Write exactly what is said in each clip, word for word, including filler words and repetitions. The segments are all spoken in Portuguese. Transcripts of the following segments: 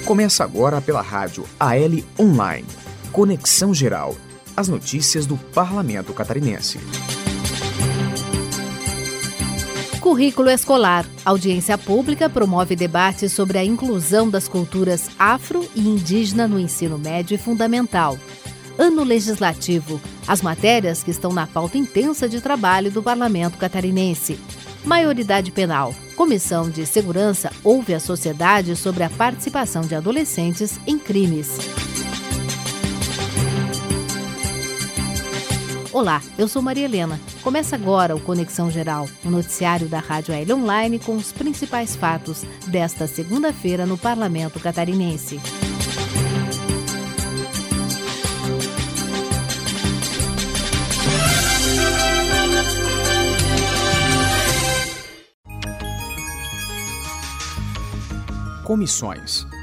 Começa agora pela rádio A L Online. Conexão Geral. As notícias do Parlamento Catarinense. Currículo escolar. Audiência pública promove debate sobre a inclusão das culturas afro e indígena no ensino médio e fundamental. Ano legislativo. As matérias que estão na pauta intensa de trabalho do Parlamento Catarinense. Maioridade penal. Comissão de Segurança ouve a sociedade sobre a participação de adolescentes em crimes. Olá, eu sou Maria Helena. Começa agora o Conexão Geral, o noticiário da Rádio A L Online com os principais fatos desta segunda-feira no Parlamento Catarinense. Comissões.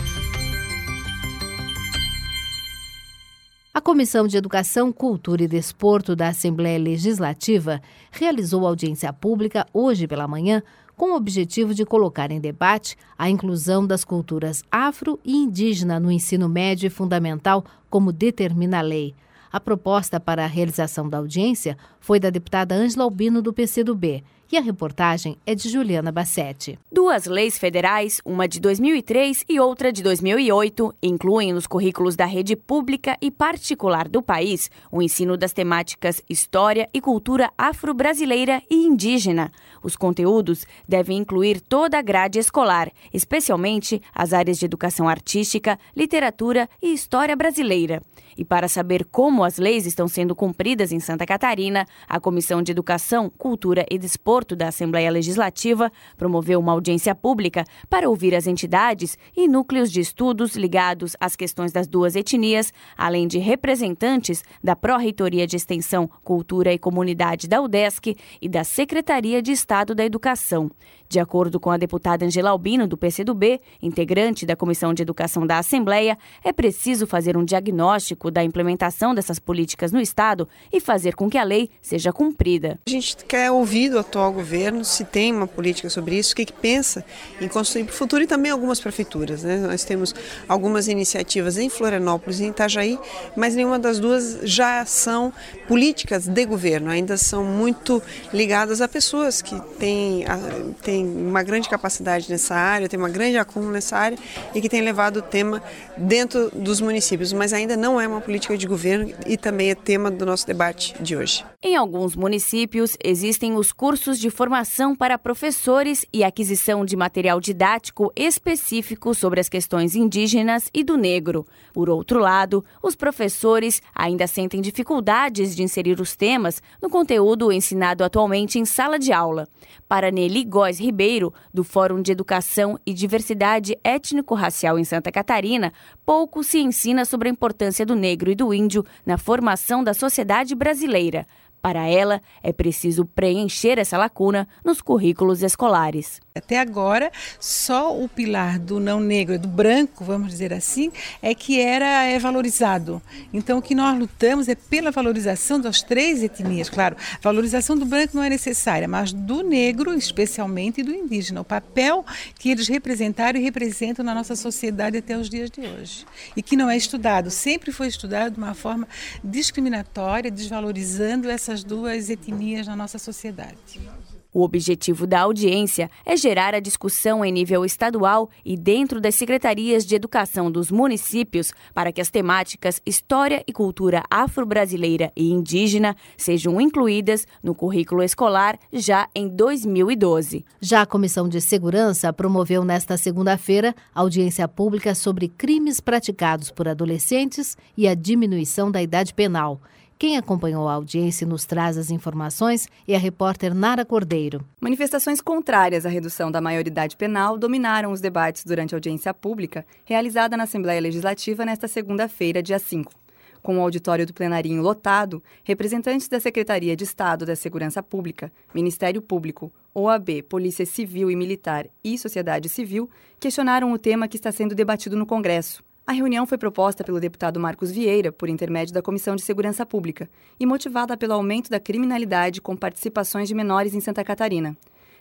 A Comissão de Educação, Cultura e Desporto da Assembleia Legislativa realizou audiência pública hoje pela manhã com o objetivo de colocar em debate a inclusão das culturas afro e indígena no ensino médio e fundamental, como determina a lei. A proposta para a realização da audiência foi da deputada Ângela Albino, do P C do B, e a reportagem é de Juliana Bassetti. Duas leis federais, uma de dois mil e três e outra de dois mil e oito, incluem nos currículos da rede pública e particular do país o ensino das temáticas História e Cultura Afro-Brasileira e Indígena. Os conteúdos devem incluir toda a grade escolar, especialmente as áreas de educação artística, literatura e história brasileira. E para saber como as leis estão sendo cumpridas em Santa Catarina, a Comissão de Educação, Cultura e Desporto da Assembleia Legislativa promoveu uma audiência pública para ouvir as entidades e núcleos de estudos ligados às questões das duas etnias, além de representantes da Pró-Reitoria de Extensão, Cultura e Comunidade da UDESC e da Secretaria de Estado da Educação. De acordo com a deputada Ângela Albino, do P C do B, integrante da Comissão de Educação da Assembleia, é preciso fazer um diagnóstico da implementação dessas políticas no Estado e fazer com que a lei seja cumprida. A gente quer ouvir do atual governo se tem uma política sobre isso, o que, que pensa em construir para o futuro e também algumas prefeituras, né? Nós temos algumas iniciativas em Florianópolis e em Itajaí, mas nenhuma das duas já são políticas de governo, ainda são muito ligadas a pessoas que têm, têm uma grande capacidade nessa área, têm uma grande acúmulo nessa área e que têm levado o tema dentro dos municípios, mas ainda não é uma política de governo e também é tema do nosso debate de hoje. Em alguns municípios existem os cursos de formação para professores e aquisição de material didático específico sobre as questões indígenas e do negro. Por outro lado, os professores ainda sentem dificuldades de inserir os temas no conteúdo ensinado atualmente em sala de aula. Para Nelly Góes Ribeiro, do Fórum de Educação e Diversidade Étnico-Racial em Santa Catarina, pouco se ensina sobre a importância do negro e do índio na formação da sociedade brasileira. Para ela, é preciso preencher essa lacuna nos currículos escolares. Até agora, só o pilar do não negro, do branco, vamos dizer assim, é que era é valorizado. Então, o que nós lutamos é pela valorização das três etnias. Claro, a valorização do branco não é necessária, mas do negro, especialmente, e do indígena. O papel que eles representaram e representam na nossa sociedade até os dias de hoje. E que não é estudado, sempre foi estudado de uma forma discriminatória, desvalorizando essas duas etnias na nossa sociedade. O objetivo da audiência é gerar a discussão em nível estadual e dentro das secretarias de educação dos municípios para que as temáticas História e Cultura Afro-Brasileira e Indígena sejam incluídas no currículo escolar já em dois mil e doze. Já a Comissão de Segurança promoveu nesta segunda-feira audiência pública sobre crimes praticados por adolescentes e a diminuição da idade penal. Quem acompanhou a audiência e nos traz as informações é a repórter Nara Cordeiro. Manifestações contrárias à redução da maioridade penal dominaram os debates durante a audiência pública realizada na Assembleia Legislativa nesta segunda-feira, dia cinco. Com o auditório do plenarinho lotado, representantes da Secretaria de Estado da Segurança Pública, Ministério Público, O A B, Polícia Civil e Militar e Sociedade Civil questionaram o tema que está sendo debatido no Congresso. A reunião foi proposta pelo deputado Marcos Vieira, por intermédio da Comissão de Segurança Pública, e motivada pelo aumento da criminalidade com participações de menores em Santa Catarina.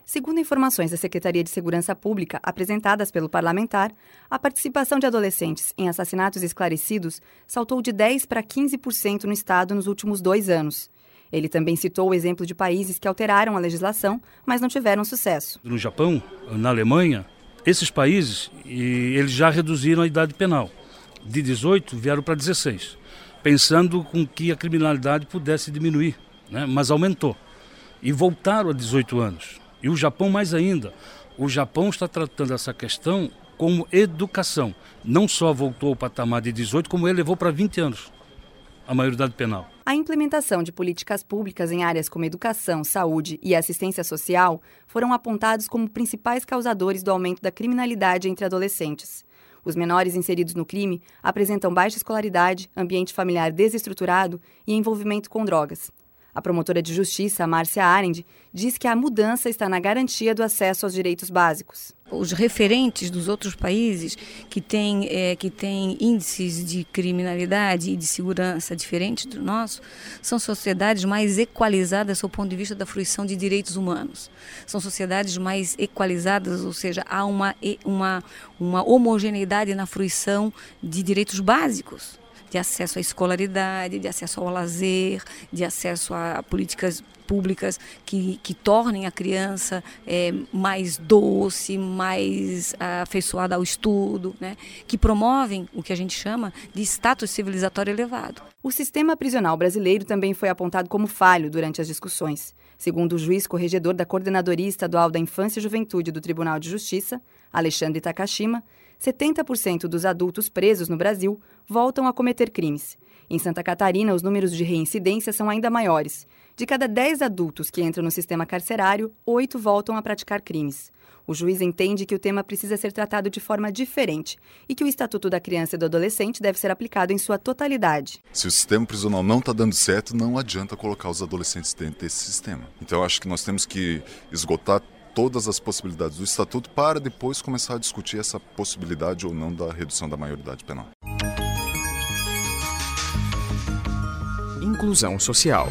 Segundo informações da Secretaria de Segurança Pública apresentadas pelo parlamentar, a participação de adolescentes em assassinatos esclarecidos saltou de dez para quinze por cento no estado nos últimos dois anos. Ele também citou o exemplo de países que alteraram a legislação, mas não tiveram sucesso. No Japão, na Alemanha, esses países eles já reduziram a idade penal. De dezoito vieram para dezesseis, pensando com que a criminalidade pudesse diminuir, né? Mas aumentou. E voltaram a dezoito anos. E o Japão mais ainda. O Japão está tratando essa questão como educação. Não só voltou ao patamar de dezoito, como ele levou para vinte anos a maioridade penal. A implementação de políticas públicas em áreas como educação, saúde e assistência social foram apontados como principais causadores do aumento da criminalidade entre adolescentes. Os menores inseridos no crime apresentam baixa escolaridade, ambiente familiar desestruturado e envolvimento com drogas. A promotora de justiça, Márcia Arendt, diz que a mudança está na garantia do acesso aos direitos básicos. Os referentes dos outros países que têm, é, que têm índices de criminalidade e de segurança diferentes do nosso, são sociedades mais equalizadas do ponto de vista da fruição de direitos humanos. São sociedades mais equalizadas, ou seja, há uma, uma, uma homogeneidade na fruição de direitos básicos. De acesso à escolaridade, de acesso ao lazer, de acesso a políticas públicas que, que tornem a criança é, mais doce, mais afeiçoada ao estudo, né? Que promovem o que a gente chama de status civilizatório elevado. O sistema prisional brasileiro também foi apontado como falho durante as discussões. Segundo o juiz corregedor da Coordenadoria Estadual da Infância e Juventude do Tribunal de Justiça, Alexandre Takashima, setenta por cento dos adultos presos no Brasil voltam a cometer crimes. Em Santa Catarina, os números de reincidência são ainda maiores. De cada dez adultos que entram no sistema carcerário, oito voltam a praticar crimes. O juiz entende que o tema precisa ser tratado de forma diferente e que o Estatuto da Criança e do Adolescente deve ser aplicado em sua totalidade. Se o sistema prisional não está dando certo, não adianta colocar os adolescentes dentro desse sistema. Então, eu acho que nós temos que esgotar todas as possibilidades do Estatuto para depois começar a discutir essa possibilidade ou não da redução da maioridade penal. Inclusão social.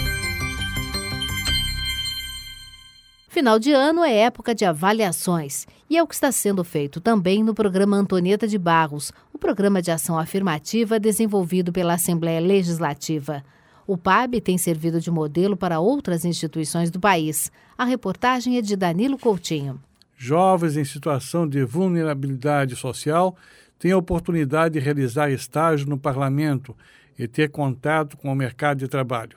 Final de ano é época de avaliações e é o que está sendo feito também no programa Antonieta de Barros, o programa de ação afirmativa desenvolvido pela Assembleia Legislativa. O P A B tem servido de modelo para outras instituições do país. A reportagem é de Danilo Coutinho. Jovens em situação de vulnerabilidade social têm a oportunidade de realizar estágio no parlamento e ter contato com o mercado de trabalho.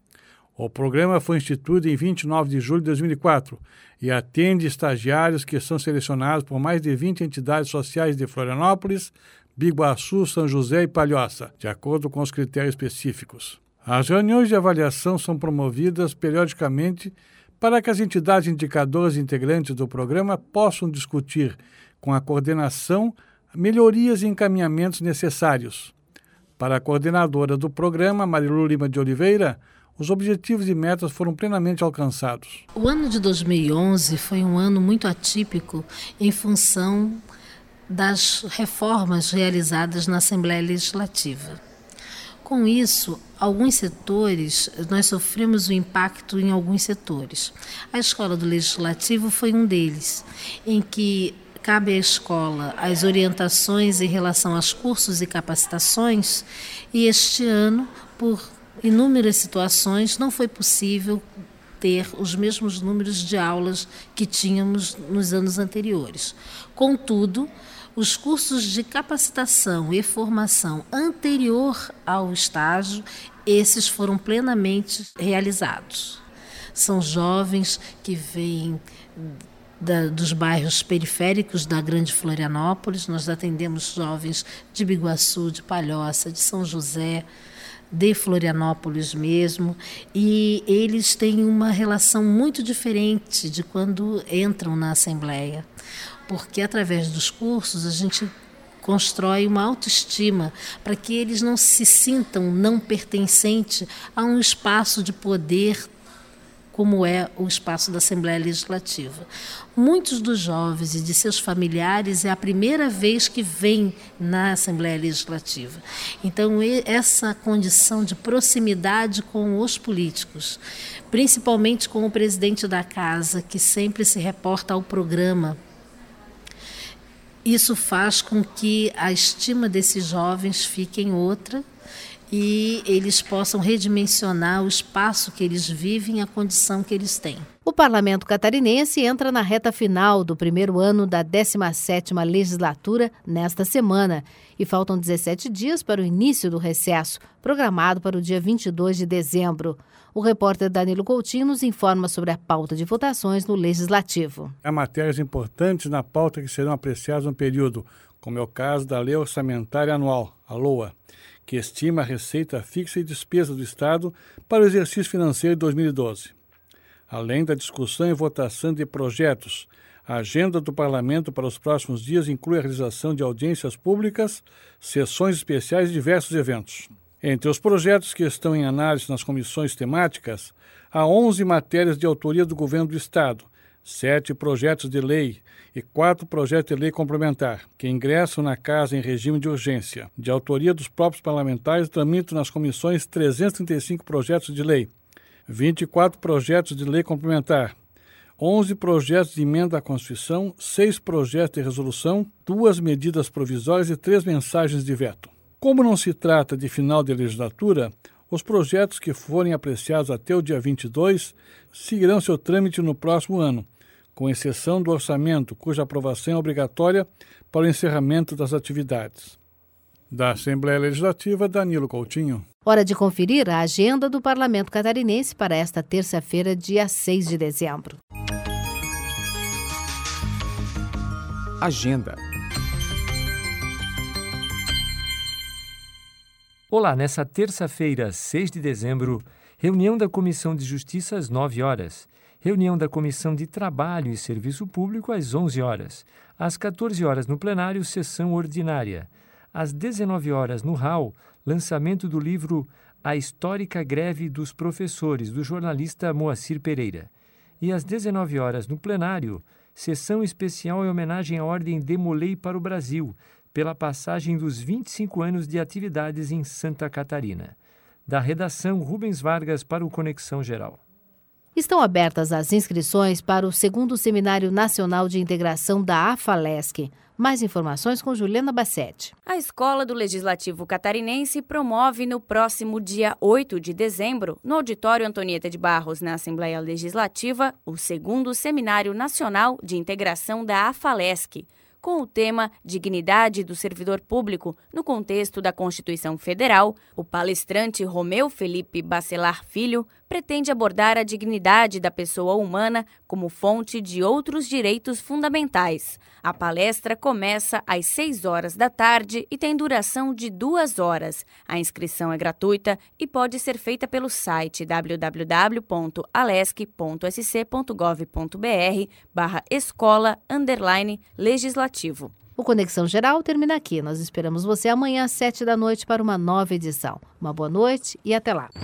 O programa foi instituído em vinte e nove de julho de dois mil e quatro e atende estagiários que são selecionados por mais de vinte entidades sociais de Florianópolis, Biguaçu, São José e Palhoça, de acordo com os critérios específicos. As reuniões de avaliação são promovidas periodicamente para que as entidades indicadoras integrantes do programa possam discutir com a coordenação melhorias e encaminhamentos necessários. Para a coordenadora do programa, Marilu Lima de Oliveira, os objetivos e metas foram plenamente alcançados. O ano de dois mil e onze foi um ano muito atípico em função das reformas realizadas na Assembleia Legislativa. Com isso, alguns setores, nós sofremos o impacto em alguns setores. A Escola do Legislativo foi um deles, em que cabe à escola as orientações em relação aos cursos e capacitações, e este ano, por inúmeras situações, não foi possível ter os mesmos números de aulas que tínhamos nos anos anteriores. Contudo, os cursos de capacitação e formação anterior ao estágio, esses foram plenamente realizados. São jovens que vêm da, dos bairros periféricos da Grande Florianópolis. Nós atendemos jovens de Biguaçu, de Palhoça, de São José, de Florianópolis mesmo, e eles têm uma relação muito diferente de quando entram na Assembleia, porque através dos cursos a gente constrói uma autoestima para que eles não se sintam não pertencentes a um espaço de poder como é o espaço da Assembleia Legislativa. Muitos dos jovens e de seus familiares é a primeira vez que vêm na Assembleia Legislativa. Então, essa condição de proximidade com os políticos, principalmente com o presidente da casa, que sempre se reporta ao programa, isso faz com que a estima desses jovens fique em outra e eles possam redimensionar o espaço que eles vivem e a condição que eles têm. O Parlamento Catarinense entra na reta final do primeiro ano da décima sétima legislatura nesta semana e faltam dezessete dias para o início do recesso, programado para o dia vinte e dois de dezembro. O repórter Danilo Coutinho nos informa sobre a pauta de votações no Legislativo. Há matérias importantes na pauta que serão apreciadas no período, como é o caso da Lei Orçamentária Anual, a LOA, que estima a receita fixa e despesa do Estado para o exercício financeiro de dois mil e doze. Além da discussão e votação de projetos, a agenda do Parlamento para os próximos dias inclui a realização de audiências públicas, sessões especiais e diversos eventos. Entre os projetos que estão em análise nas comissões temáticas, há onze matérias de autoria do Governo do Estado, sete projetos de lei e quatro projetos de lei complementar, que ingressam na Casa em regime de urgência. De autoria dos próprios parlamentares, tramitam nas comissões trezentos e trinta e cinco projetos de lei, vinte e quatro projetos de lei complementar, onze projetos de emenda à Constituição, seis projetos de resolução, duas medidas provisórias e três mensagens de veto. Como não se trata de final de legislatura, os projetos que forem apreciados até o dia vinte e dois seguirão seu trâmite no próximo ano, com exceção do orçamento, cuja aprovação é obrigatória para o encerramento das atividades. Da Assembleia Legislativa, Danilo Coutinho. Hora de conferir a agenda do Parlamento Catarinense para esta terça-feira, dia seis de dezembro. Agenda. Olá, nessa terça-feira, seis de dezembro, reunião da Comissão de Justiça às nove horas, reunião da Comissão de Trabalho e Serviço Público às onze horas, às quatorze horas no plenário, sessão ordinária, às dezenove horas no hall, lançamento do livro A Histórica Greve dos Professores, do jornalista Moacir Pereira, e às dezenove horas no plenário, sessão especial em homenagem à Ordem Demolei para o Brasil, pela passagem dos vinte e cinco anos de atividades em Santa Catarina. Da redação Rubens Vargas para o Conexão Geral. Estão abertas as inscrições para o segundo Seminário Nacional de Integração da AFALESC. Mais informações com Juliana Bassetti. A Escola do Legislativo Catarinense promove no próximo dia oito de dezembro, no Auditório Antonieta de Barros, na Assembleia Legislativa, o segundo Seminário Nacional de Integração da AFALESC, com o tema Dignidade do Servidor Público no contexto da Constituição Federal. O palestrante Romeu Felipe Bacelar Filho pretende abordar a dignidade da pessoa humana como fonte de outros direitos fundamentais. A palestra começa às seis horas da tarde e tem duração de duas horas. A inscrição é gratuita e pode ser feita pelo site w w w ponto alesc ponto s c ponto gov ponto b r barra escola underline legislativo. O Conexão Geral termina aqui. Nós esperamos você amanhã às sete da noite para uma nova edição. Uma boa noite e até lá.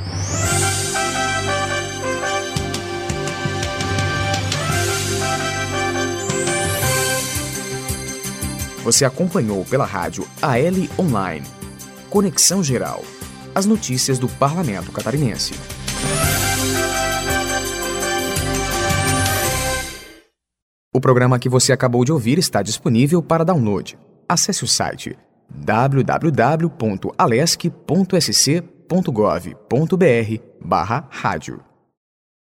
Você acompanhou pela rádio A L Online. Conexão Geral. As notícias do Parlamento Catarinense. O programa que você acabou de ouvir está disponível para download. Acesse o site w w w ponto alesc ponto s c ponto gov ponto b r barra rádio.